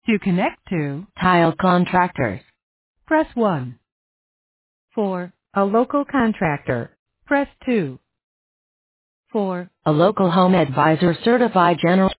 To connect to Tile contractors. press 1. For a local contractor, press 2. For A local home advisor certified general